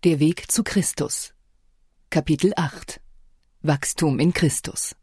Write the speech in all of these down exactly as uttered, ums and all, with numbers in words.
Der Weg zu Christus. Kapitel acht. Wachstum in Christus.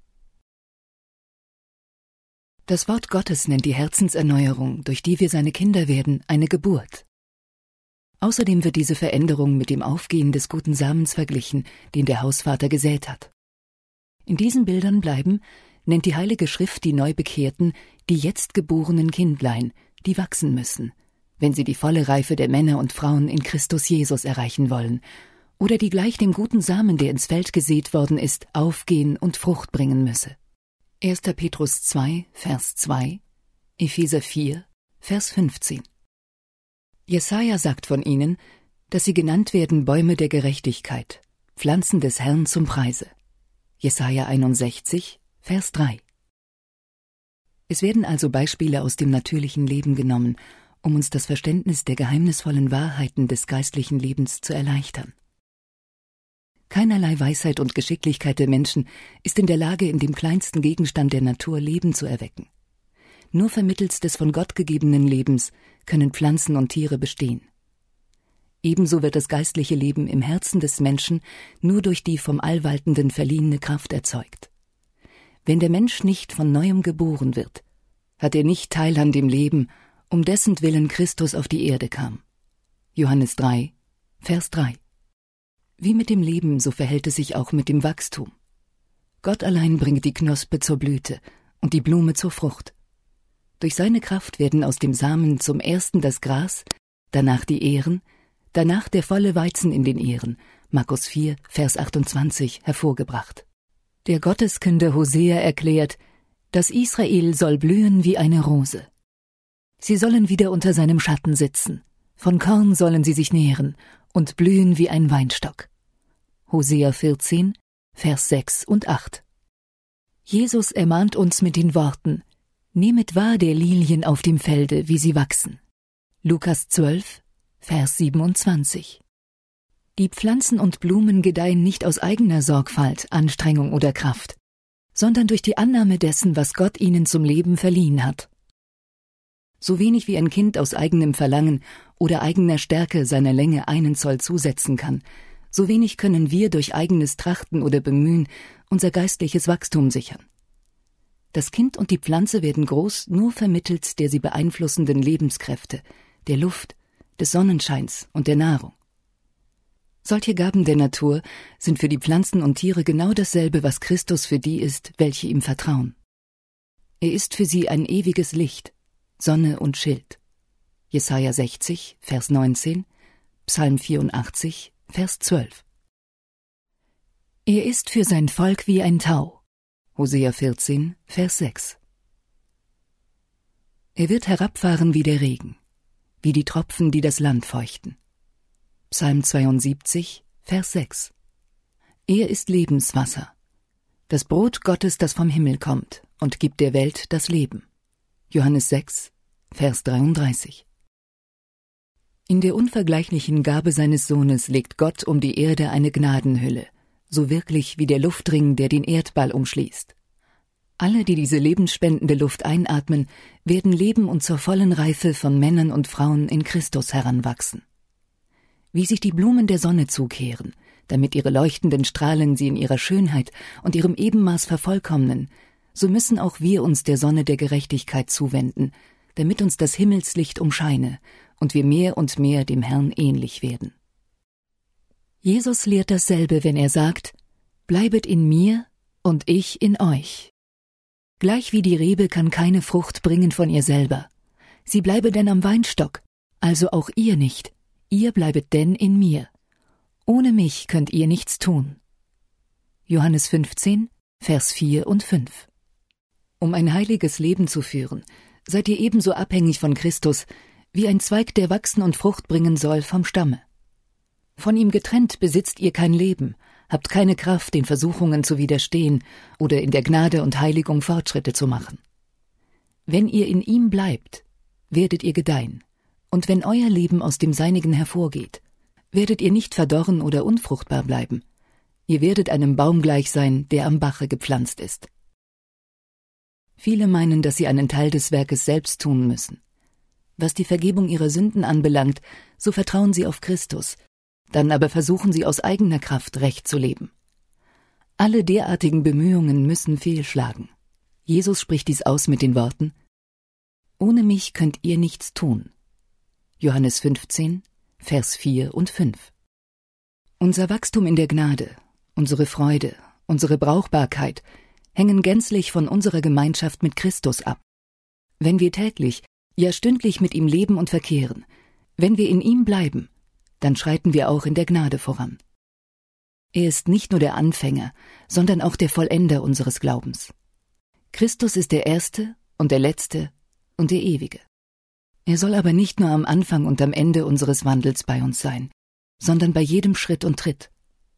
Das Wort Gottes nennt die Herzenserneuerung, durch die wir seine Kinder werden, eine Geburt. Außerdem wird diese Veränderung mit dem Aufgehen des guten Samens verglichen, den der Hausvater gesät hat. In diesen Bildern bleiben, nennt die Heilige Schrift die Neubekehrten die jetzt geborenen Kindlein, die wachsen müssen, wenn sie die volle Reife der Männer und Frauen in Christus Jesus erreichen wollen, oder die gleich dem guten Samen, der ins Feld gesät worden ist, aufgehen und Frucht bringen müsse. erster Petrus zwei, Vers zwei, Epheser vier, Vers fünfzehn. Jesaja sagt von ihnen, dass sie genannt werden Bäume der Gerechtigkeit, Pflanzen des Herrn zum Preise. Jesaja einundsechzig, Vers drei. Es werden also Beispiele aus dem natürlichen Leben genommen, um uns das Verständnis der geheimnisvollen Wahrheiten des geistlichen Lebens zu erleichtern. Keinerlei Weisheit und Geschicklichkeit der Menschen ist in der Lage, in dem kleinsten Gegenstand der Natur Leben zu erwecken. Nur vermittels des von Gott gegebenen Lebens können Pflanzen und Tiere bestehen. Ebenso wird das geistliche Leben im Herzen des Menschen nur durch die vom Allwaltenden verliehene Kraft erzeugt. Wenn der Mensch nicht von Neuem geboren wird, hat er nicht Teil an dem Leben, um dessen Willen Christus auf die Erde kam. Johannes drei, Vers drei. Wie mit dem Leben, so verhält es sich auch mit dem Wachstum. Gott allein bringt die Knospe zur Blüte und die Blume zur Frucht. Durch seine Kraft werden aus dem Samen zum ersten das Gras, danach die Ähren, danach der volle Weizen in den Ähren, Markus vier, Vers achtundzwanzig, hervorgebracht. Der Gotteskünde Hosea erklärt, das Israel soll blühen wie eine Rose. Sie sollen wieder unter seinem Schatten sitzen, von Korn sollen sie sich nähren und blühen wie ein Weinstock. Hosea vierzehn, Vers sechs und acht. Jesus ermahnt uns mit den Worten, nehmet wahr der Lilien auf dem Felde, wie sie wachsen. Lukas zwölf, Vers siebenundzwanzig. Die Pflanzen und Blumen gedeihen nicht aus eigener Sorgfalt, Anstrengung oder Kraft, sondern durch die Annahme dessen, was Gott ihnen zum Leben verliehen hat. So wenig wie ein Kind aus eigenem Verlangen oder eigener Stärke seiner Länge einen Zoll zusetzen kann, so wenig können wir durch eigenes Trachten oder Bemühen unser geistliches Wachstum sichern. Das Kind und die Pflanze werden groß nur vermittels der sie beeinflussenden Lebenskräfte, der Luft, des Sonnenscheins und der Nahrung. Solche Gaben der Natur sind für die Pflanzen und Tiere genau dasselbe, was Christus für die ist, welche ihm vertrauen. Er ist für sie ein ewiges Licht, Sonne und Schild. Jesaja sechzig, Vers neunzehn, Psalm vierundachtzig, Vers zwölf. Er ist für sein Volk wie ein Tau. Hosea vierzehn, Vers sechs. Er wird herabfahren wie der Regen, wie die Tropfen, die das Land feuchten. Psalm zweiundsiebzig, Vers sechs. Er ist Lebenswasser, das Brot Gottes, das vom Himmel kommt und gibt der Welt das Leben. Johannes sechs, Vers dreiunddreißig. In der unvergleichlichen Gabe seines Sohnes legt Gott um die Erde eine Gnadenhülle, so wirklich wie der Luftring, der den Erdball umschließt. Alle, die diese lebensspendende Luft einatmen, werden leben und zur vollen Reife von Männern und Frauen in Christus heranwachsen. Wie sich die Blumen der Sonne zukehren, damit ihre leuchtenden Strahlen sie in ihrer Schönheit und ihrem Ebenmaß vervollkommnen, so müssen auch wir uns der Sonne der Gerechtigkeit zuwenden, damit uns das Himmelslicht umscheine und wir mehr und mehr dem Herrn ähnlich werden. Jesus lehrt dasselbe, wenn er sagt, bleibet in mir und ich in euch. Gleich wie die Rebe kann keine Frucht bringen von ihr selber. Sie bleibe denn am Weinstock, also auch ihr nicht, ihr bleibet denn in mir. Ohne mich könnt ihr nichts tun. Johannes fünfzehn, Vers vier und fünf. Um ein heiliges Leben zu führen, seid ihr ebenso abhängig von Christus, wie ein Zweig, der wachsen und Frucht bringen soll, vom Stamme. Von ihm getrennt besitzt ihr kein Leben, habt keine Kraft, den Versuchungen zu widerstehen oder in der Gnade und Heiligung Fortschritte zu machen. Wenn ihr in ihm bleibt, werdet ihr gedeihen, und wenn euer Leben aus dem Seinigen hervorgeht, werdet ihr nicht verdorren oder unfruchtbar bleiben. Ihr werdet einem Baum gleich sein, der am Bache gepflanzt ist. Viele meinen, dass sie einen Teil des Werkes selbst tun müssen. Was die Vergebung ihrer Sünden anbelangt, so vertrauen sie auf Christus, dann aber versuchen sie aus eigener Kraft recht zu leben. Alle derartigen Bemühungen müssen fehlschlagen. Jesus spricht dies aus mit den Worten: »Ohne mich könnt ihr nichts tun.« Johannes fünfzehn, Vers vier und fünf. Unser Wachstum in der Gnade, unsere Freude, unsere Brauchbarkeit hängen gänzlich von unserer Gemeinschaft mit Christus ab. Wenn wir täglich, ja stündlich mit ihm leben und verkehren, wenn wir in ihm bleiben, dann schreiten wir auch in der Gnade voran. Er ist nicht nur der Anfänger, sondern auch der Vollender unseres Glaubens. Christus ist der Erste und der Letzte und der Ewige. Er soll aber nicht nur am Anfang und am Ende unseres Wandels bei uns sein, sondern bei jedem Schritt und Tritt.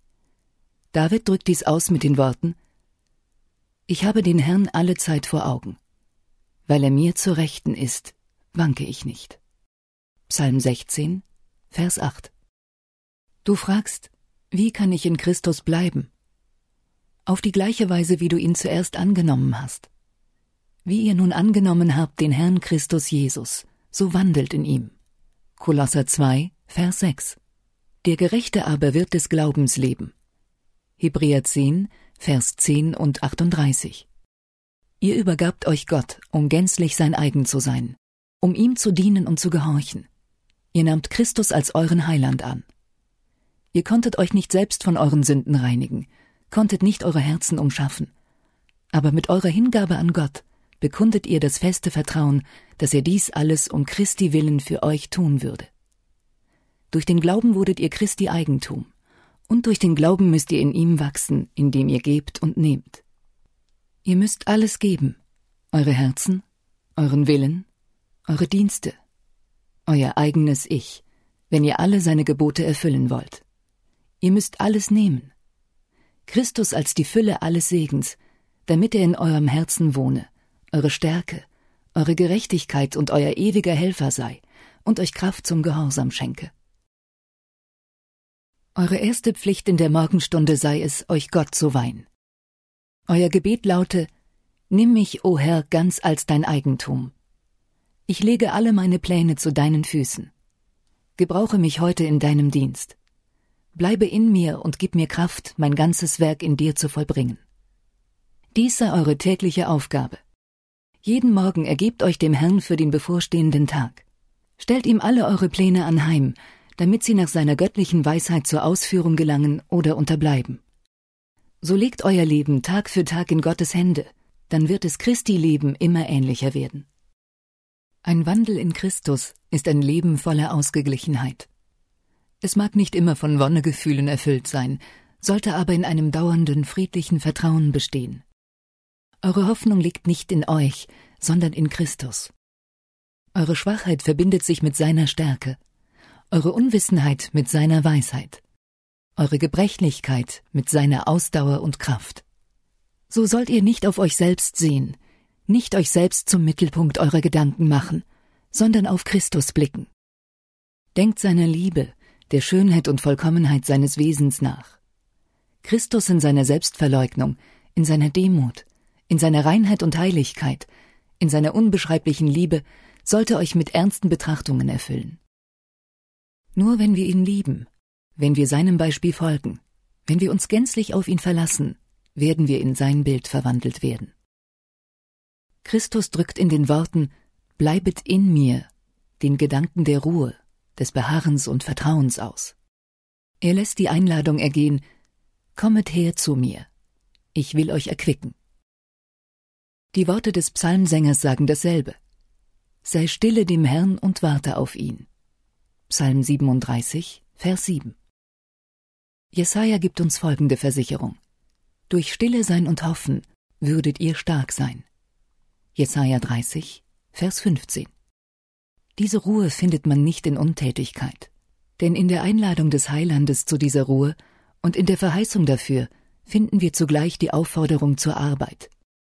David drückt dies aus mit den Worten: »Ich habe den Herrn alle Zeit vor Augen. Weil er mir zur Rechten ist, wanke ich nicht.« Psalm sechzehn, Vers acht. Du fragst: Wie kann ich in Christus bleiben? Auf die gleiche Weise, wie du ihn zuerst angenommen hast. Wie ihr nun angenommen habt den Herrn Christus Jesus, so wandelt in ihm. Kolosser zwei, Vers sechs. Der Gerechte aber wird des Glaubens leben. Hebräer zehn, Vers zehn und achtunddreißig. Ihr übergabt euch Gott, um gänzlich sein eigen zu sein, um ihm zu dienen und zu gehorchen. Ihr nahmt Christus als euren Heiland an. Ihr konntet euch nicht selbst von euren Sünden reinigen, konntet nicht eure Herzen umschaffen. Aber mit eurer Hingabe an Gott bekundet ihr das feste Vertrauen, dass er dies alles um Christi willen für euch tun würde. Durch den Glauben wurdet ihr Christi Eigentum, und durch den Glauben müsst ihr in ihm wachsen, indem ihr gebt und nehmt. Ihr müsst alles geben, eure Herzen, euren Willen, eure Dienste, euer eigenes Ich, wenn ihr alle seine Gebote erfüllen wollt. Ihr müsst alles nehmen. Christus als die Fülle alles Segens, damit er in eurem Herzen wohne, eure Stärke, eure Gerechtigkeit und euer ewiger Helfer sei und euch Kraft zum Gehorsam schenke. Eure erste Pflicht in der Morgenstunde sei es, euch Gott zu weihen. Euer Gebet laute: Nimm mich, o Herr, ganz als dein Eigentum. Ich lege alle meine Pläne zu deinen Füßen. Gebrauche mich heute in deinem Dienst. Bleibe in mir und gib mir Kraft, mein ganzes Werk in dir zu vollbringen. Dies sei eure tägliche Aufgabe. Jeden Morgen ergebt euch dem Herrn für den bevorstehenden Tag. Stellt ihm alle eure Pläne anheim, damit sie nach seiner göttlichen Weisheit zur Ausführung gelangen oder unterbleiben. So legt euer Leben Tag für Tag in Gottes Hände, dann wird es Christi Leben immer ähnlicher werden. Ein Wandel in Christus ist ein Leben voller Ausgeglichenheit. Es mag nicht immer von Wonnegefühlen erfüllt sein, sollte aber in einem dauernden, friedlichen Vertrauen bestehen. Eure Hoffnung liegt nicht in euch, sondern in Christus. Eure Schwachheit verbindet sich mit seiner Stärke, eure Unwissenheit mit seiner Weisheit, eure Gebrechlichkeit mit seiner Ausdauer und Kraft. So sollt ihr nicht auf euch selbst sehen, nicht euch selbst zum Mittelpunkt eurer Gedanken machen, sondern auf Christus blicken. Denkt seiner Liebe, der Schönheit und Vollkommenheit seines Wesens nach. Christus in seiner Selbstverleugnung, in seiner Demut, in seiner Reinheit und Heiligkeit, in seiner unbeschreiblichen Liebe sollte euch mit ernsten Betrachtungen erfüllen. Nur wenn wir ihn lieben, wenn wir seinem Beispiel folgen, wenn wir uns gänzlich auf ihn verlassen, werden wir in sein Bild verwandelt werden. Christus drückt in den Worten »Bleibet in mir« den Gedanken der Ruhe, des Beharrens und Vertrauens aus. Er lässt die Einladung ergehen: »Kommet her zu mir, ich will euch erquicken.« Die Worte des Psalmsängers sagen dasselbe: »Sei stille dem Herrn und warte auf ihn.« Psalm siebenunddreißig, Vers sieben. Jesaja gibt uns folgende Versicherung: Durch Stille sein und Hoffen würdet ihr stark sein. Jesaja dreißig, Vers fünfzehn. Diese Ruhe findet man nicht in Untätigkeit, denn in der Einladung des Heilandes zu dieser Ruhe und in der Verheißung dafür finden wir zugleich die Aufforderung zur Arbeit.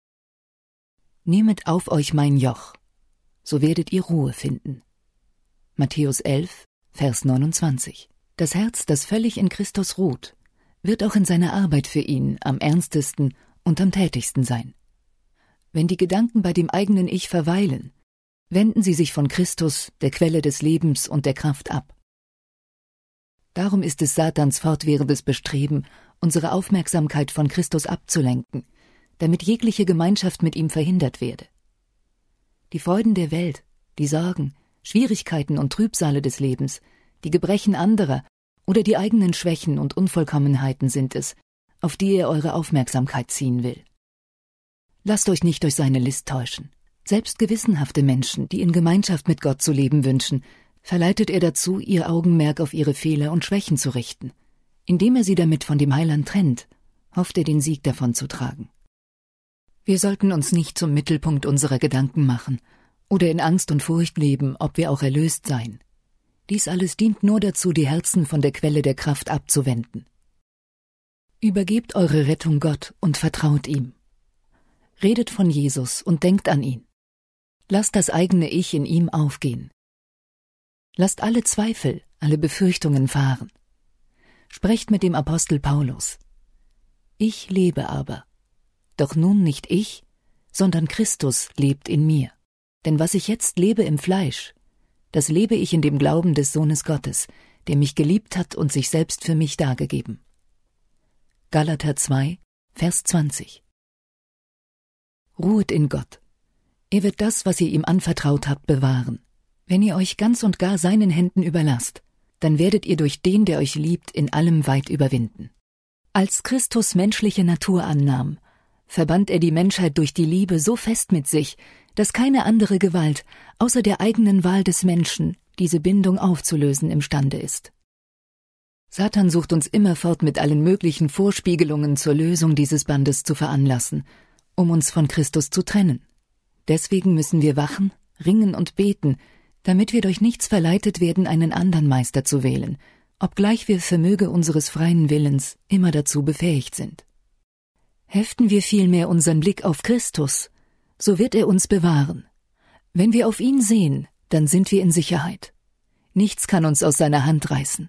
Nehmet auf euch mein Joch, so werdet ihr Ruhe finden. Matthäus elf, Vers neunundzwanzig. Das Herz, das völlig in Christus ruht, wird auch in seiner Arbeit für ihn am ernstesten und am tätigsten sein. Wenn die Gedanken bei dem eigenen Ich verweilen, wenden sie sich von Christus, der Quelle des Lebens und der Kraft, ab. Darum ist es Satans fortwährendes Bestreben, unsere Aufmerksamkeit von Christus abzulenken, damit jegliche Gemeinschaft mit ihm verhindert werde. Die Freuden der Welt, die Sorgen, Schwierigkeiten und Trübsale des Lebens, die Gebrechen anderer oder die eigenen Schwächen und Unvollkommenheiten sind es, auf die er eure Aufmerksamkeit ziehen will. Lasst euch nicht durch seine List täuschen. Selbst gewissenhafte Menschen, die in Gemeinschaft mit Gott zu leben wünschen, verleitet er dazu, ihr Augenmerk auf ihre Fehler und Schwächen zu richten. Indem er sie damit von dem Heiland trennt, hofft er, den Sieg davon zu tragen. Wir sollten uns nicht zum Mittelpunkt unserer Gedanken machen oder in Angst und Furcht leben, ob wir auch erlöst seien. Dies alles dient nur dazu, die Herzen von der Quelle der Kraft abzuwenden. Übergebt eure Rettung Gott und vertraut ihm. Redet von Jesus und denkt an ihn. Lasst das eigene Ich in ihm aufgehen. Lasst alle Zweifel, alle Befürchtungen fahren. Sprecht mit dem Apostel Paulus. Ich lebe aber, doch nun nicht ich, sondern Christus lebt in mir. Denn was ich jetzt lebe im Fleisch, das lebe ich in dem Glauben des Sohnes Gottes, der mich geliebt hat und sich selbst für mich dargegeben. Galater zwei, Vers zwanzig. Ruhet in Gott. Er wird das, was ihr ihm anvertraut habt, bewahren. Wenn ihr euch ganz und gar seinen Händen überlasst, dann werdet ihr durch den, der euch liebt, in allem weit überwinden. Als Christus menschliche Natur annahm, verband er die Menschheit durch die Liebe so fest mit sich, dass keine andere Gewalt, außer der eigenen Wahl des Menschen, diese Bindung aufzulösen imstande ist. Satan sucht uns immerfort mit allen möglichen Vorspiegelungen zur Lösung dieses Bandes zu veranlassen, um uns von Christus zu trennen. Deswegen müssen wir wachen, ringen und beten, damit wir durch nichts verleitet werden, einen anderen Meister zu wählen, obgleich wir vermöge unseres freien Willens immer dazu befähigt sind. Heften wir vielmehr unseren Blick auf Christus, so wird er uns bewahren. Wenn wir auf ihn sehen, dann sind wir in Sicherheit. Nichts kann uns aus seiner Hand reißen.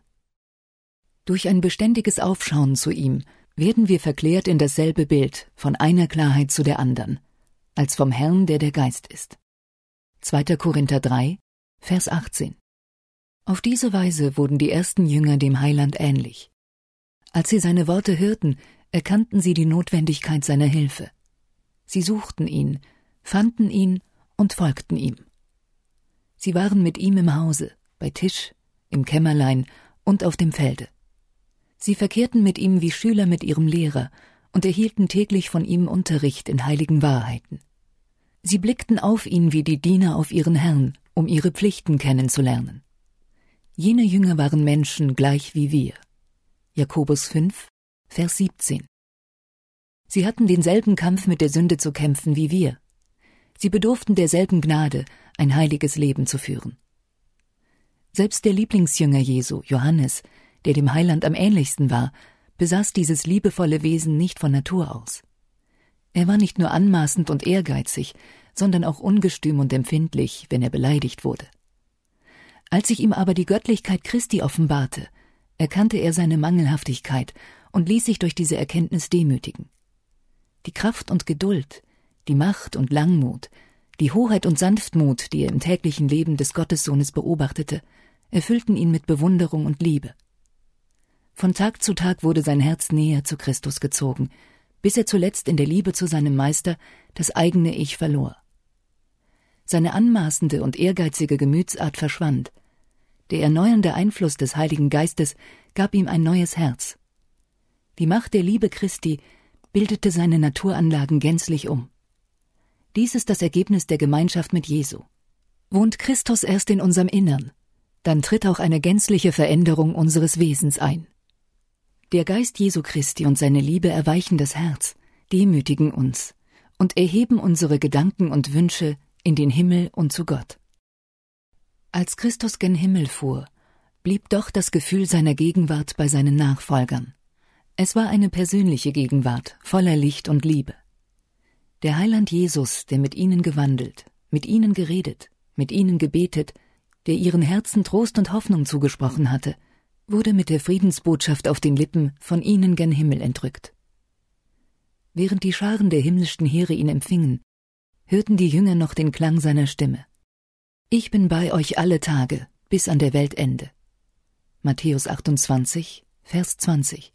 Durch ein beständiges Aufschauen zu ihm werden wir verklärt in dasselbe Bild, von einer Klarheit zu der anderen, als vom Herrn, der der Geist ist. zweiter Korinther drei, Vers achtzehn. Auf diese Weise wurden die ersten Jünger dem Heiland ähnlich. Als sie seine Worte hörten, erkannten sie die Notwendigkeit seiner Hilfe. Sie suchten ihn, fanden ihn und folgten ihm. Sie waren mit ihm im Hause, bei Tisch, im Kämmerlein und auf dem Felde. Sie verkehrten mit ihm wie Schüler mit ihrem Lehrer und erhielten täglich von ihm Unterricht in heiligen Wahrheiten. Sie blickten auf ihn wie die Diener auf ihren Herrn, um ihre Pflichten kennenzulernen. Jene Jünger waren Menschen gleich wie wir. Jakobus fünf, Vers siebzehn. Sie hatten denselben Kampf mit der Sünde zu kämpfen wie wir. Sie bedurften derselben Gnade, ein heiliges Leben zu führen. Selbst der Lieblingsjünger Jesu, Johannes, der dem Heiland am ähnlichsten war, besaß dieses liebevolle Wesen nicht von Natur aus. Er war nicht nur anmaßend und ehrgeizig, sondern auch ungestüm und empfindlich, wenn er beleidigt wurde. Als sich ihm aber die Göttlichkeit Christi offenbarte, erkannte er seine Mangelhaftigkeit und ließ sich durch diese Erkenntnis demütigen. Die Kraft und Geduld, die Macht und Langmut, die Hoheit und Sanftmut, die er im täglichen Leben des Gottessohnes beobachtete, erfüllten ihn mit Bewunderung und Liebe. Von Tag zu Tag wurde sein Herz näher zu Christus gezogen, bis er zuletzt in der Liebe zu seinem Meister das eigene Ich verlor. Seine anmaßende und ehrgeizige Gemütsart verschwand. Der erneuernde Einfluss des Heiligen Geistes gab ihm ein neues Herz. Die Macht der Liebe Christi bildete seine Naturanlagen gänzlich um. Dies ist das Ergebnis der Gemeinschaft mit Jesu. Wohnt Christus erst in unserem Innern, dann tritt auch eine gänzliche Veränderung unseres Wesens ein. Der Geist Jesu Christi und seine Liebe erweichen das Herz, demütigen uns und erheben unsere Gedanken und Wünsche in den Himmel und zu Gott. Als Christus gen Himmel fuhr, blieb doch das Gefühl seiner Gegenwart bei seinen Nachfolgern. Es war eine persönliche Gegenwart, voller Licht und Liebe. Der Heiland Jesus, der mit ihnen gewandelt, mit ihnen geredet, mit ihnen gebetet, der ihren Herzen Trost und Hoffnung zugesprochen hatte, wurde mit der Friedensbotschaft auf den Lippen von ihnen gen Himmel entrückt. Während die Scharen der himmlischen Heere ihn empfingen, hörten die Jünger noch den Klang seiner Stimme. Ich bin bei euch alle Tage, bis an der Weltende. Matthäus achtundzwanzig, Vers zwanzig.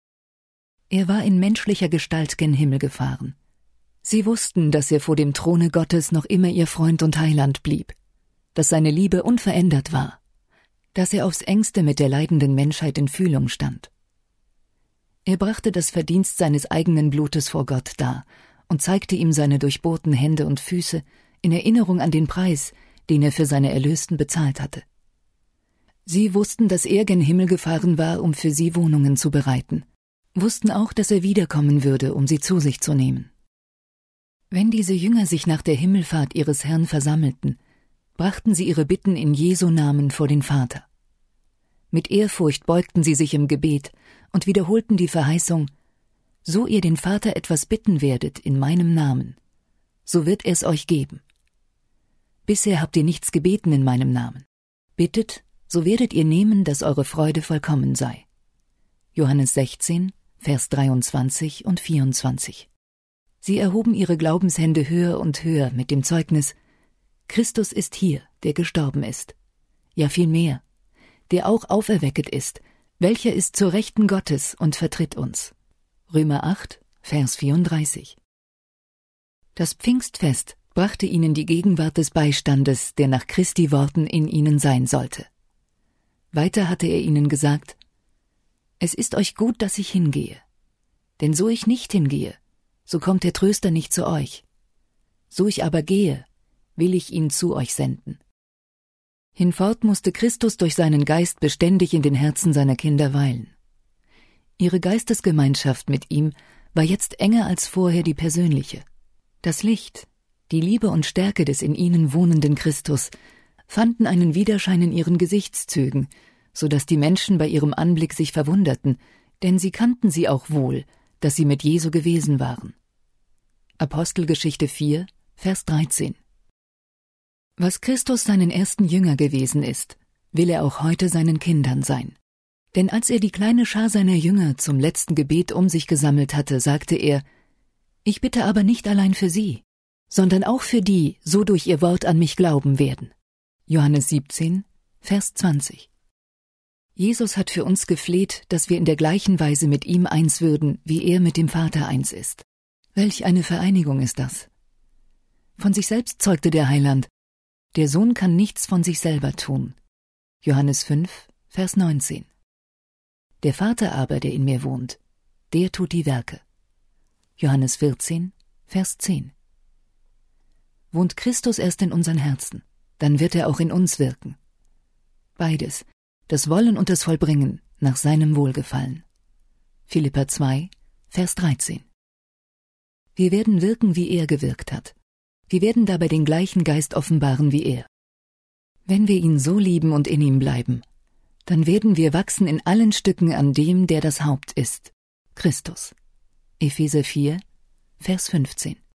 Er war in menschlicher Gestalt gen Himmel gefahren. Sie wussten, dass er vor dem Throne Gottes noch immer ihr Freund und Heiland blieb, dass seine Liebe unverändert war, dass er aufs engste mit der leidenden Menschheit in Fühlung stand. Er brachte das Verdienst seines eigenen Blutes vor Gott dar und zeigte ihm seine durchbohrten Hände und Füße in Erinnerung an den Preis, den er für seine Erlösten bezahlt hatte. Sie wussten, dass er gen Himmel gefahren war, um für sie Wohnungen zu bereiten, wussten auch, dass er wiederkommen würde, um sie zu sich zu nehmen. Wenn diese Jünger sich nach der Himmelfahrt ihres Herrn versammelten, brachten sie ihre Bitten in Jesu Namen vor den Vater. Mit Ehrfurcht beugten sie sich im Gebet und wiederholten die Verheißung: So ihr den Vater etwas bitten werdet in meinem Namen, so wird er es euch geben. Bisher habt ihr nichts gebeten in meinem Namen. Bittet, so werdet ihr nehmen, dass eure Freude vollkommen sei. Johannes sechzehn, Vers dreiundzwanzig und vierundzwanzig. Sie erhoben ihre Glaubenshände höher und höher mit dem Zeugnis: Christus ist hier, der gestorben ist. Ja, viel mehr, der auch auferwecket ist, welcher ist zur Rechten Gottes und vertritt uns. Römer acht, Vers vierunddreißig. Das Pfingstfest brachte ihnen die Gegenwart des Beistandes, der nach Christi Worten in ihnen sein sollte. Weiter hatte er ihnen gesagt: Es ist euch gut, dass ich hingehe. Denn so ich nicht hingehe, so kommt der Tröster nicht zu euch. So ich aber gehe, will ich ihn zu euch senden. Hinfort musste Christus durch seinen Geist beständig in den Herzen seiner Kinder weilen. Ihre Geistesgemeinschaft mit ihm war jetzt enger als vorher die persönliche. Das Licht, die Liebe und Stärke des in ihnen wohnenden Christus fanden einen Widerschein in ihren Gesichtszügen, so dass die Menschen bei ihrem Anblick sich verwunderten, denn sie kannten sie auch wohl, dass sie mit Jesu gewesen waren. Apostelgeschichte vier, Vers dreizehn. Was Christus seinen ersten Jünger gewesen ist, will er auch heute seinen Kindern sein. Denn als er die kleine Schar seiner Jünger zum letzten Gebet um sich gesammelt hatte, sagte er: Ich bitte aber nicht allein für sie, sondern auch für die, so durch ihr Wort an mich glauben werden. Johannes siebzehn, Vers zwanzig. Jesus hat für uns gefleht, dass wir in der gleichen Weise mit ihm eins würden, wie er mit dem Vater eins ist. Welch eine Vereinigung ist das! Von sich selbst zeugte der Heiland: Der Sohn kann nichts von sich selber tun. Johannes fünf, Vers neunzehn. Der Vater aber, der in mir wohnt, der tut die Werke. Johannes vierzehn, Vers zehn. Wohnt Christus erst in unseren Herzen, dann wird er auch in uns wirken. Beides, das Wollen und das Vollbringen, nach seinem Wohlgefallen. Philipper zwei, Vers dreizehn. Wir werden wirken, wie er gewirkt hat. Wir werden dabei den gleichen Geist offenbaren wie er. Wenn wir ihn so lieben und in ihm bleiben, dann werden wir wachsen in allen Stücken an dem, der das Haupt ist, Christus. Epheser vier, Vers fünfzehn.